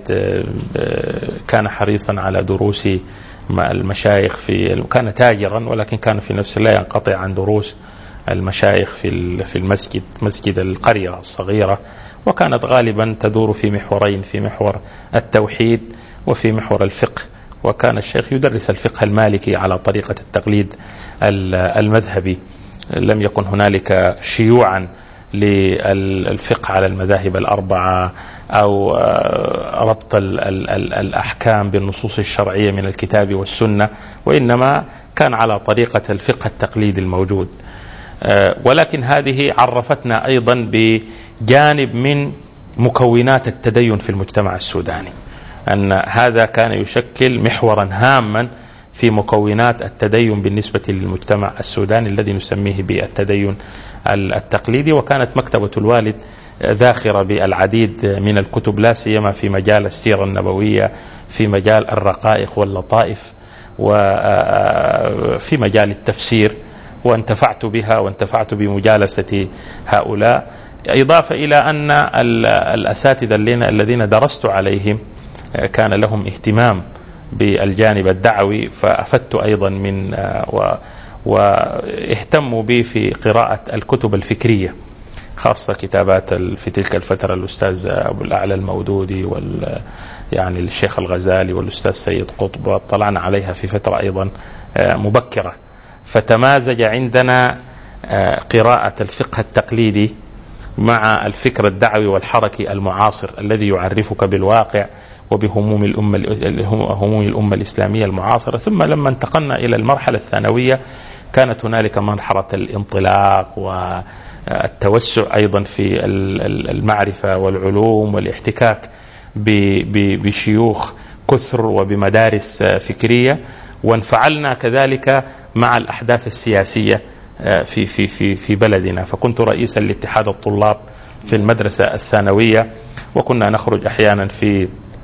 كان حريصا على دروس المشايخ في كان تاجرا ولكن كان في نفسه لا ينقطع عن دروس المشايخ في في المسجد مسجد القرية الصغيرة، وكانت غالبا تدور في محورين، في محور التوحيد وفي محور الفقه، وكان الشيخ يدرس الفقه المالكي على طريقة التقليد المذهبي، لم يكن هنالك شيوعا للفقه على المذاهب الأربعة أو ربط الأحكام بالنصوص الشرعية من الكتاب والسنة، وإنما كان على طريقة الفقه التقليد الموجود. ولكن هذه عرفتنا أيضا بجانب من مكونات التدين في المجتمع السوداني، أن هذا كان يشكل محورا هاما في مكونات التدين بالنسبة للمجتمع السوداني الذي نسميه بالتدين التقليدي. وكانت مكتبة الوالد ذاخرة بالعديد من الكتب لا سيما في مجال السيرة النبوية، في مجال الرقائق واللطائف، وفي مجال التفسير، وانتفعت بها وانتفعت بمجالسة هؤلاء. إضافة إلى أن الأساتذة الذين درست عليهم كان لهم اهتمام بالجانب الدعوي، فأفدت أيضا من واهتموا بي في قراءة الكتب الفكرية، خاصة كتابات في تلك الفترة الأستاذ أبو الأعلى المودودي وال يعني الشيخ الغزالي والأستاذ سيد قطب، طلعنا عليها في فترة أيضا مبكرة، فتمازج عندنا قراءة الفقه التقليدي مع الفكر الدعوي والحركي المعاصر الذي يعرفك بالواقع وبهموم الأمة هموم الأمة الإسلامية المعاصرة. ثم لما انتقلنا إلى المرحلة الثانوية كانت هنالك مرحلة الانطلاق والتوسع أيضا في المعرفة والعلوم والاحتكاك بشيوخ كثر وبمدارس فكرية، وانفعلنا كذلك مع الأحداث السياسية في في في في بلدنا، فكنت رئيسا لاتحاد الطلاب في المدرسة الثانوية، وكنا نخرج أحيانا في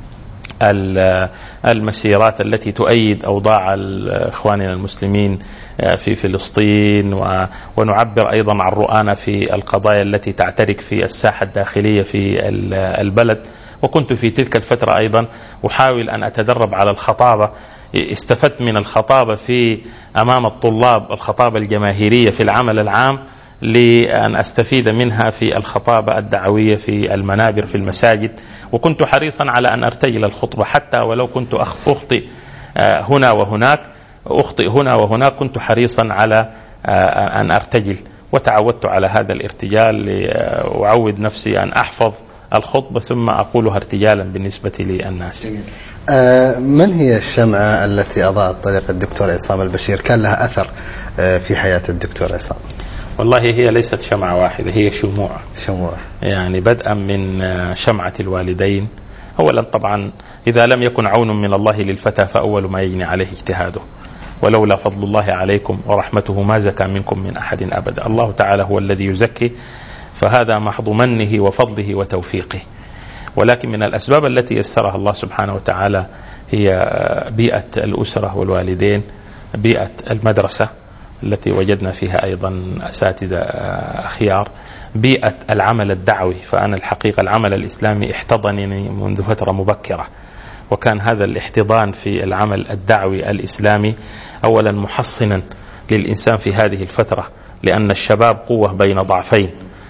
المسيرات التي تؤيد أوضاع إخواننا المسلمين في فلسطين، ونعبر أيضا عن رؤانا في القضايا التي تعترك في الساحة الداخلية في البلد. وكنت في تلك الفترة أيضا أحاول أن أتدرب على الخطابة، استفدت من الخطابة في أمام الطلاب، الخطابة الجماهيرية في العمل العام، لأن أستفيد منها في الخطابة الدعوية في المنابر في المساجد. وكنت حريصا على أن أرتجل الخطبة، حتى ولو كنت أخطئ هنا وهناك أخطئ هنا وهناك كنت حريصا على أن أرتجل، وتعودت على هذا الارتجال لأعود نفسي أن أحفظ الخطبة ثم أقولها ارتجالا بالنسبة للناس. من هي الشمعة التي أضاءت طريق الدكتور عصام البشير كان لها أثر في حياة الدكتور عصام؟ والله هي ليست شمعة واحدة، هي شموع شموع يعني بدءا من شمعة الوالدين. أولا طبعا إذا لم يكن عون من الله للفتى فأول ما يجني عليه اجتهاده، ولولا فضل الله عليكم ورحمته ما زكى منكم من أحد أبدا. الله تعالى هو الذي يزكي، فهذا محض منه وفضله وتوفيقه. ولكن من الأسباب التي يسرها الله سبحانه وتعالى هي بيئة الأسرة والوالدين، بيئة المدرسة التي وجدنا فيها أيضا أساتذة أخيار، بيئة العمل الدعوي. فأنا الحقيقة العمل الإسلامي احتضنني منذ فترة مبكرة، وكان هذا الاحتضان في العمل الدعوي الإسلامي أولا محصنا للإنسان في هذه الفترة، لأن الشباب قوة بين ضعفين،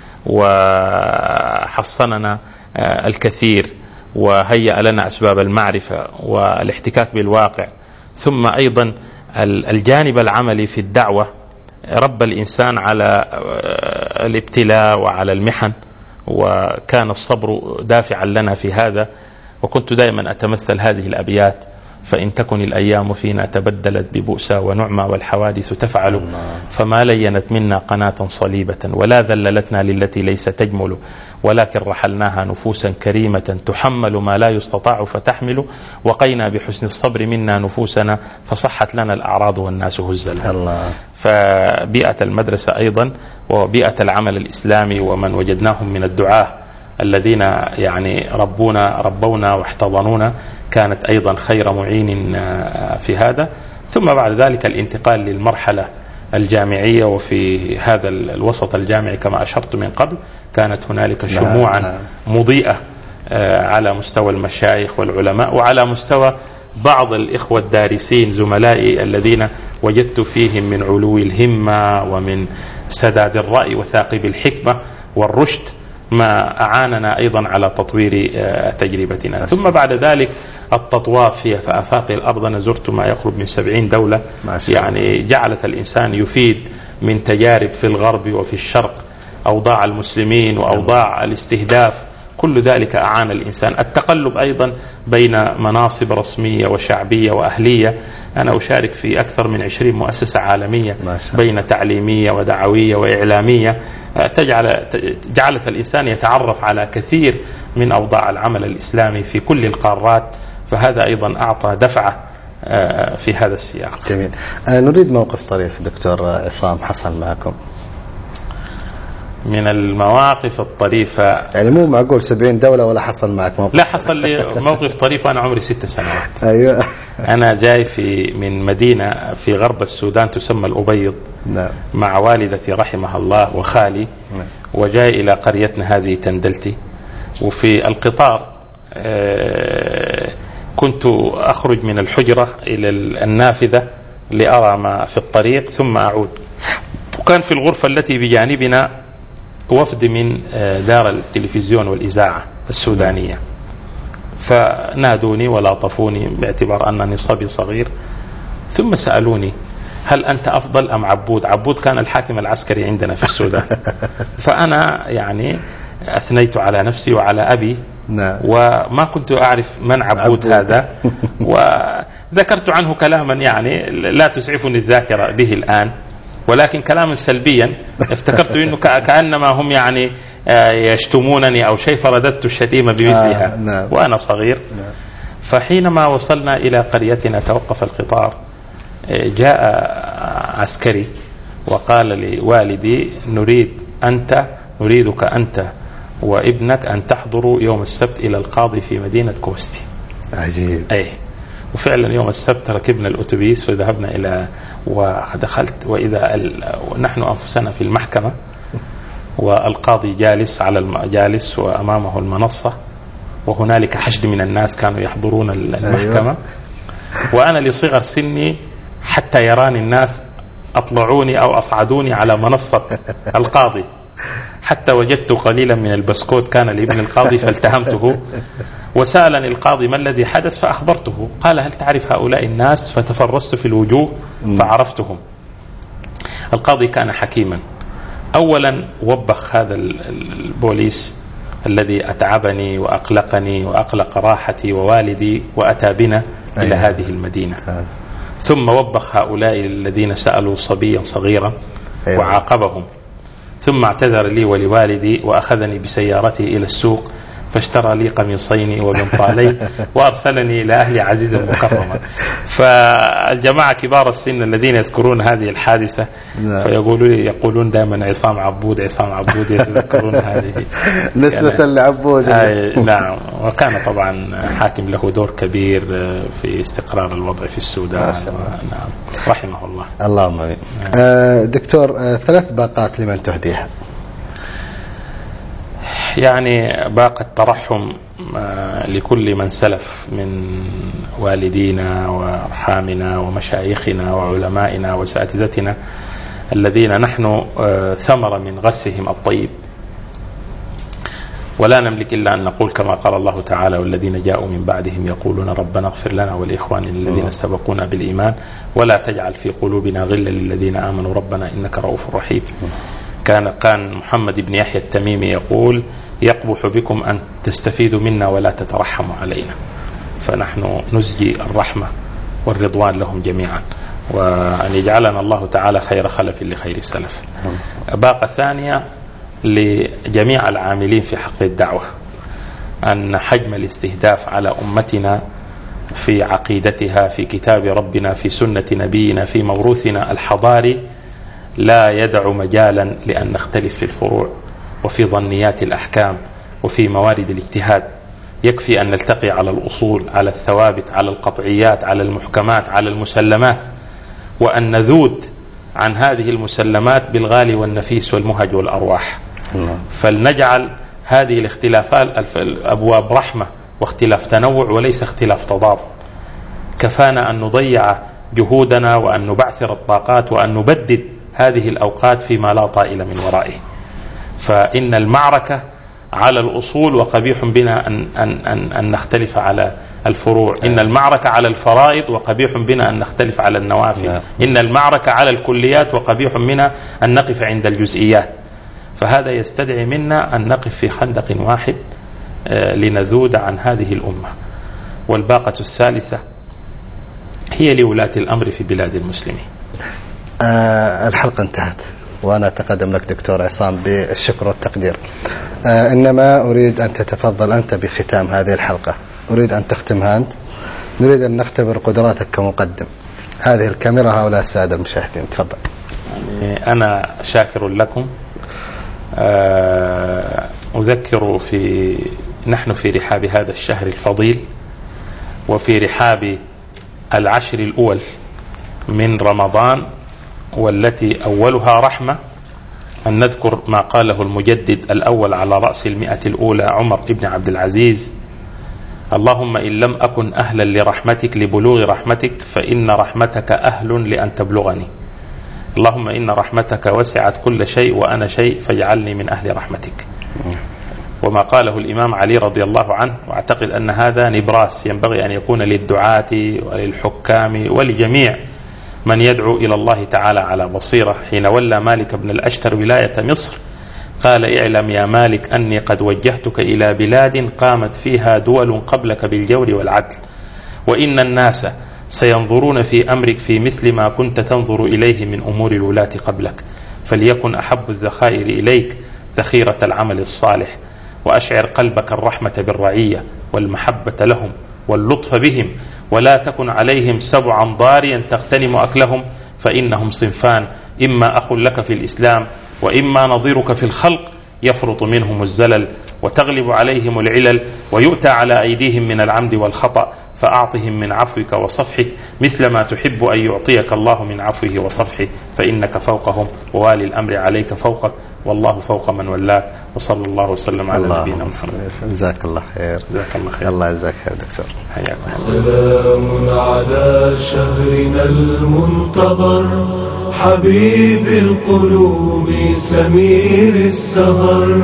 وحصننا الكثير وهيأ لنا أسباب المعرفة والاحتكاك بالواقع. ثم أيضا الجانب العملي في الدعوة ربى الإنسان على الابتلاء وعلى المحن، وكان الصبر دافعا لنا في هذا. وكنت دائما أتمثل هذه الأبيات: فإن تكن الأيام فينا تبدلت ببؤسا ونعمة والحوادث تفعل، فما لينت منا قناة صليبة ولا ذللتنا للتي ليس تجمل، ولكن رحلناها نفوسا كريمة تحمل ما لا يستطاع فتحمل، وقينا بحسن الصبر منا نفوسنا فصحت لنا الأعراض والناس هزلا. فبيئة المدرسة أيضا وبيئة العمل الإسلامي ومن وجدناهم من الدعاة الذين يعني ربونا ربونا واحتضنونا كانت أيضا خير معين في هذا. ثم بعد ذلك الانتقال للمرحلة الجامعية، وفي هذا الوسط الجامعي كما أشرت من قبل كانت هنالك شموعا مضيئة على مستوى المشايخ والعلماء، وعلى مستوى بعض الإخوة الدارسين زملائي الذين وجدت فيهم من علو الهمة ومن سداد الرأي وثاقب الحكمة والرشد ما أعاننا أيضا على تطوير تجربتنا. ثم بعد ذلك التطواف في آفاق الأرض، أنا زرت ما يقرب من سبعين دولة، يعني جعلت الإنسان يفيد من تجارب في الغرب وفي الشرق، أوضاع المسلمين وأوضاع الاستهداف، كل ذلك أعان الإنسان. التقلب أيضا بين مناصب رسمية وشعبية وأهلية، أنا أشارك في أكثر من عشرين مؤسسة عالمية بين تعليمية ودعوية وإعلامية، تجعل جعلت الإنسان يتعرف على كثير من أوضاع العمل الإسلامي في كل القارات، فهذا أيضا أعطى دفعة في هذا السياق. جميل. نريد موقف طريف دكتور عصام حصل معكم. من المواقف الطريفة يعني مو معقول سبعين دولة ولا حصل معك موقف؟ لا، حصل لي موقف طريف وأنا عمري ست سنوات. أيوة. أنا جاي في من مدينة في غرب السودان تسمى الأبيض. نعم. مع والدتي رحمها الله وخالي. نعم. وجاي إلى قريتنا هذه تندلتي. وفي القطار كنت أخرج من الحجرة إلى النافذة لأرى ما في الطريق ثم أعود. وكان في الغرفة التي بجانبنا وفد من دار التلفزيون والإذاعة السودانية، فنادوني ولاطفوني باعتبار أنني صبي صغير، ثم سألوني هل أنت أفضل أم عبود؟ عبود كان الحاكم العسكري عندنا في السودان. فأنا يعني أثنيت على نفسي وعلى أبي. نعم. وما كنت أعرف من عبود, عبود. هذا. وذكرت عنه كلاما يعني لا تسعفني الذاكرة به الآن، ولكن كلاما سلبيا افتكرت انه كأنما هم يعني يشتمونني او شيء، فرددت الشتيمة بمثلها. آه نعم. وانا صغير. نعم. فحينما وصلنا الى قريتنا توقف القطار، جاء عسكري وقال لوالدي نريد انت نريدك انت وابنك ان تحضروا يوم السبت الى القاضي في مدينة كوستي. عجيب. اي وفعلا يوم السبت ركبنا الأتوبيس وذهبنا إلى ودخلت وإذا نحن أنفسنا في المحكمة والقاضي جالس على الجالس وأمامه المنصة، وهنالك حشد من الناس كانوا يحضرون المحكمة. وأنا لصغر سني حتى يراني الناس أطلعوني أو أصعدوني على منصة القاضي، حتى وجدت قليلا من البسكوت كان لابن القاضي فالتهمته. وسألني القاضي ما الذي حدث فأخبرته. قال هل تعرف هؤلاء الناس؟ فتفرست في الوجوه فعرفتهم. القاضي كان حكيما. أولا وبخ هذا البوليس الذي أتعبني وأقلقني وأقلق راحتي ووالدي وأتى بنا أيوة. إلى هذه المدينة. ثم وبخ هؤلاء الذين سألوا صبيا صغيرا أيوة. وعاقبهم. ثم اعتذر لي ولوالدي وأخذني بسيارتي إلى السوق فاشترى لي قميصين وبنطالين وأرسلني إلى أهلي عزيزا مكرما. فالجماعة كبار السن الذين يذكرون هذه الحادثة فيقولون يقولون دائما عصام عبود عصام عبود، يتذكرون هذه نسبة لعبود. نعم. وكان طبعا حاكم له دور كبير في استقرار الوضع في السودان. نعم. رحمه الله. اللهم آمين. آه دكتور، آه ثلاث باقات لمن تهديها؟ يعني باقة ترحم لكل من سلف من والدينا وأرحامنا ومشايخنا وعلمائنا وأساتذتنا الذين نحن ثمر من غسهم الطيب، ولا نملك إلا أن نقول كما قال الله تعالى والذين جاءوا من بعدهم يقولون ربنا اغفر لنا ولإخواننا الذين سبقونا بالإيمان ولا تجعل في قلوبنا غلا للذين آمنوا ربنا إنك رؤوف رحيم. كان كان محمد بن يحيى التميمي يقول يقبح بكم أن تستفيدوا منا ولا تترحموا علينا. فنحن نزجي الرحمة والرضوان لهم جميعا، وأن يجعلنا الله تعالى خير خلف لخير السلف. باقة ثانية لجميع العاملين في حق الدعوة، أن حجم الاستهداف على أمتنا في عقيدتها في كتاب ربنا في سنة نبينا في موروثنا الحضاري لا يدع مجالا لأن نختلف في الفروع وفي ظنيات الأحكام وفي موارد الاجتهاد. يكفي أن نلتقي على الأصول، على الثوابت، على القطعيات، على المحكمات، على المسلمات، وأن نذود عن هذه المسلمات بالغالي والنفيس والمهج والأرواح. فلنجعل هذه الاختلافات أبواب رحمة واختلاف تنوع وليس اختلاف تضاد. كفانا أن نضيع جهودنا وأن نبعثر الطاقات وأن نبدد هذه الأوقات فيما لا طائل من ورائه. فإن المعركة على الأصول وقبيح بنا أن, أن, أن, أن نختلف على الفروع. إن المعركة على الفرائض وقبيح بنا أن نختلف على النوافل. إن المعركة على الكليات وقبيح منا أن نقف عند الجزئيات. فهذا يستدعي منا أن نقف في خندق واحد لنذود عن هذه الأمة. والباقة الثالثة هي لولاة الأمر في بلاد المسلمين. آه الحلقة انتهت وأنا أتقدم لك دكتور عصام بالشكر والتقدير. آه إنما أريد أن تتفضل أنت بختام هذه الحلقة. أريد أن تختمها أنت. نريد أن نختبر قدراتك كمقدم. هذه الكاميرا هؤلاء السادة المشاهدين. تفضل. يعني أنا شاكر لكم. آه أذكر في نحن في رحاب هذا الشهر الفضيل وفي رحاب العشر الأول من رمضان، والتي أولها رحمة، أن نذكر ما قاله المجدد الأول على رأس المئة الأولى عمر بن عبد العزيز: اللهم إن لم أكن أهلا لرحمتك لبلوغ رحمتك فإن رحمتك أهل لأن تبلغني. اللهم إن رحمتك وسعت كل شيء وأنا شيء فاجعلني من أهل رحمتك. وما قاله الإمام علي رضي الله عنه، وأعتقد أن هذا نبراس ينبغي أن يكون للدعاة وللحكام ولجميع من يدعو إلى الله تعالى على بصيرة. حين ولى مالك بن الأشتر ولاية مصر قال: اعلم يا مالك أني قد وجهتك إلى بلاد قامت فيها دول قبلك بالجور والعدل، وإن الناس سينظرون في أمرك في مثل ما كنت تنظر إليه من أمور الولاة قبلك، فليكن أحب الذخائر إليك ذخيرة العمل الصالح، وأشعر قلبك الرحمة بالرعية والمحبة لهم واللطف بهم، ولا تكن عليهم سبعا ضاريا تغتنم أكلهم، فإنهم صنفان: إما أخ لك في الإسلام وإما نظيرك في الخلق يفرط منهم الزلل وتغلب عليهم العلل ويؤتى على أيديهم من العمد والخطأ، فأعطهم من عفوك وصفحك مثل ما تحب أن يعطيك الله من عفوه وصفحه، فإنك فوقهم ووالي الأمر عليك فوقك، والله فوق من ولاك. وصلى الله وسلم على نبينا محمد. جزاك الله خير. جزاك الله خير. الله يجزاك خير دكتور. حياك الله. سلام على شهرنا المنتظر، حبيب القلوب سمير السهر.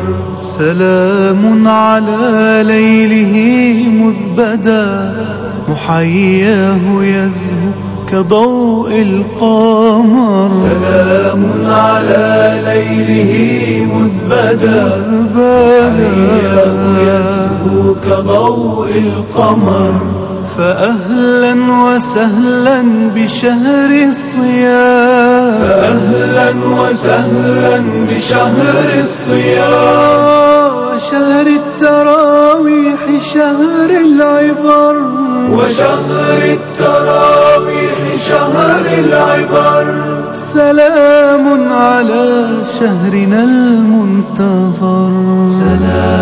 سلام على ليله مذ بدا، محياه يزهو كضوء القمر. سلام على ليله مذ بدا، محياه يزهو كضوء القمر. فأهلا وسهلا بشهر الصيام، فأهلا وسهلا بشهر الصيام، وشهر التراويح شهر العبر، وشهر التراويح شهر العبر. سلام على شهرنا المنتظر. سلام